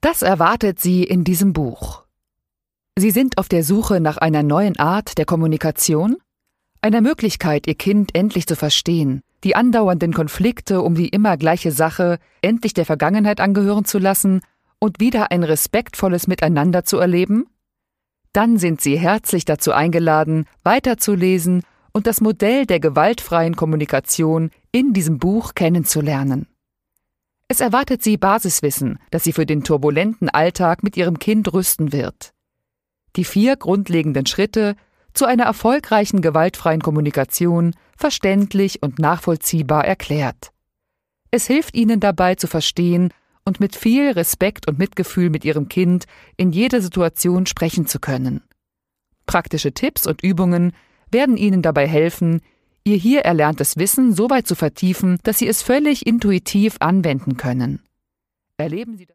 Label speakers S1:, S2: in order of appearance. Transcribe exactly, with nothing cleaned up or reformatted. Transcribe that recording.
S1: Das erwartet Sie in diesem Buch. Sie sind auf der Suche nach einer neuen Art der Kommunikation, einer Möglichkeit, Ihr Kind endlich zu verstehen, die andauernden Konflikte um die immer gleiche Sache endlich der Vergangenheit angehören zu lassen und wieder ein respektvolles Miteinander zu erleben? Dann sind Sie herzlich dazu eingeladen, weiterzulesen und das Modell der gewaltfreien Kommunikation in diesem Buch kennenzulernen. Es erwartet Sie Basiswissen, das Sie für den turbulenten Alltag mit Ihrem Kind rüsten wird. Die vier grundlegenden Schritte zu einer erfolgreichen gewaltfreien Kommunikation verständlich und nachvollziehbar erklärt. Es hilft Ihnen dabei zu verstehen und mit viel Respekt und Mitgefühl mit Ihrem Kind in jeder Situation sprechen zu können. Praktische Tipps und Übungen werden Ihnen dabei helfen, Ihr hier erlerntes Wissen so weit zu vertiefen, dass Sie es völlig intuitiv anwenden können. Erleben Sie das